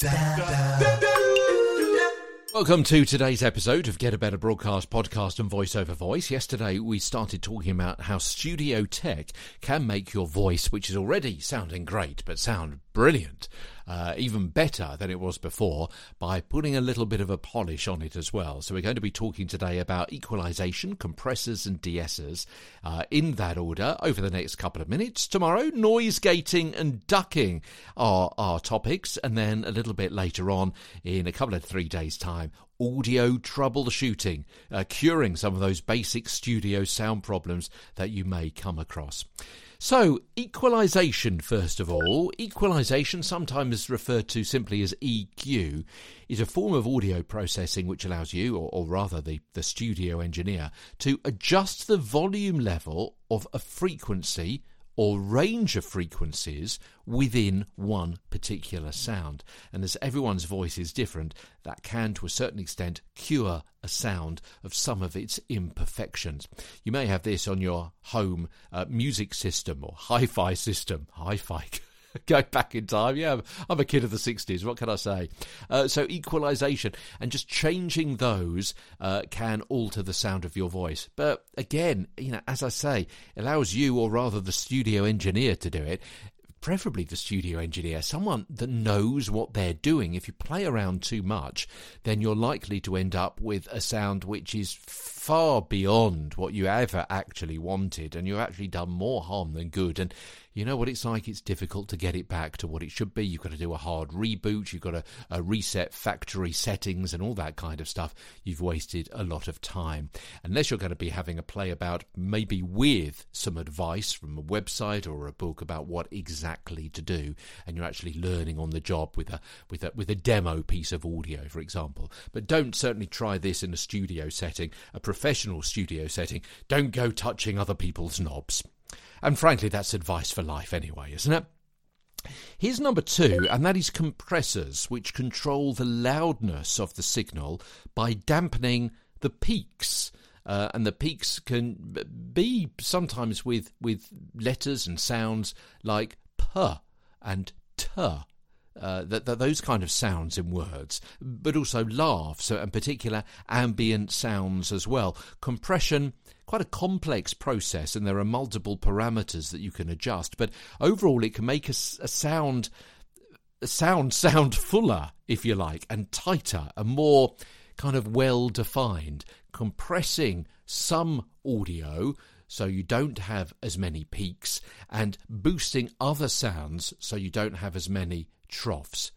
Welcome to today's episode of Get a Better Broadcast Podcast and Voice Over Voice. Yesterday we started talking about how studio tech can make your voice, which is already sounding great, but sound brilliant, even better than it was before, by putting a little bit of a polish on it as well. So we're going to be talking today about equalization, compressors and de-essers in that order over the next couple of minutes. Tomorrow, noise gating and ducking are our topics, and then a little bit later on, in a couple of 3 days' time, audio troubleshooting, curing some of those basic studio sound problems that you may come across. So, equalization, first of all. Equalization, sometimes referred to simply as EQ, is a form of audio processing which allows you, or rather the studio engineer, to adjust the volume level of a frequency or range of frequencies within one particular sound. And as everyone's voice is different, that can, to a certain extent, cure a sound of some of its imperfections. You may have this on your home music system or hi-fi system. Hi-fi. Go back in time. Yeah, I'm a kid of the 60s. What can I say? So equalization and just changing those can alter the sound of your voice. But again, as I say, it allows you, or rather the studio engineer, to do it. Preferably the studio engineer, someone that knows what they're doing. If you play around too much, then you're likely to end up with a sound which is far beyond what you ever actually wanted, and you've actually done more harm than good. And you know what it's like? It's difficult to get it back to what it should be. You've got to do a hard reboot. You've got to reset factory settings and all that kind of stuff. You've wasted a lot of time. Unless you're going to be having a play about, maybe with some advice from a website or a book about what exactly to do, and you're actually learning on the job with a demo piece of audio, for example. But don't certainly try this in a studio setting, a professional studio setting. Don't go touching other people's knobs. And frankly, that's advice for life anyway, isn't it? Here's number 2, and that is compressors, which control the loudness of the signal by dampening the peaks. And the peaks can be sometimes with letters and sounds like p and t. Those kind of sounds in words, but also laughs and particular ambient sounds as well. Compression, quite a complex process, and there are multiple parameters that you can adjust, but overall it can make a sound fuller, if you like, and tighter and more kind of well defined, compressing some audio so you don't have as many peaks, and boosting other sounds so you don't have as many troughs.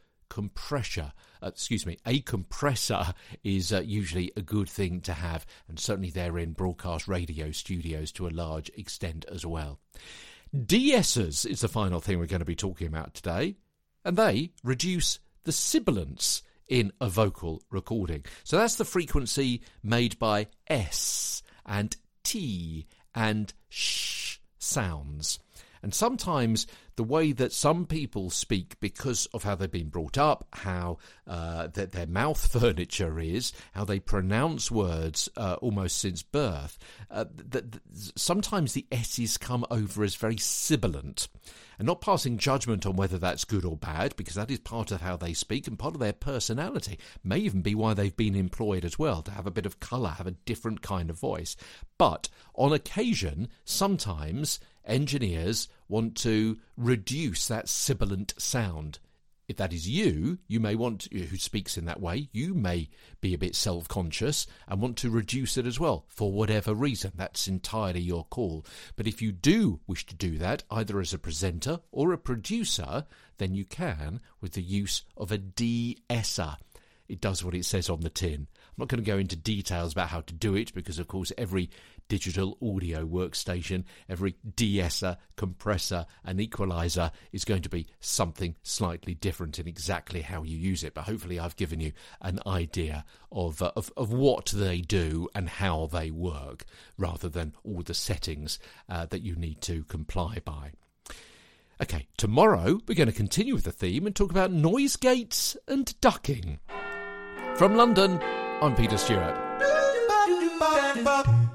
A compressor is usually a good thing to have, and certainly they're in broadcast radio studios to a large extent as well. De-essers is the final thing we're going to be talking about today, and they reduce the sibilance in a vocal recording. So that's the frequency made by S and T and sh sounds. And sometimes the way that some people speak, because of how they've been brought up, how that their mouth furniture is, how they pronounce words almost since birth, sometimes the S's come over as very sibilant. And not passing judgment on whether that's good or bad, because that is part of how they speak and part of their personality. May even be why they've been employed as well, to have a bit of colour, have a different kind of voice. But on occasion, sometimes engineers want to reduce that sibilant sound. If that is you may want who speaks in that way, you may be a bit self-conscious and want to reduce it as well, for whatever reason. That's entirely your call. But if you do wish to do that, either as a presenter or a producer, then you can with the use of a de-esser. It does what it says on the tin. I'm not going to go into details about how to do it, because of course every digital audio workstation, every de-esser, compressor and equalizer is going to be something slightly different in exactly how you use it. But hopefully I've given you an idea of what they do and how they work, rather than all the settings that you need to comply by. Okay, tomorrow we're going to continue with the theme and talk about noise gates and ducking. From London, I'm Peter Stewart.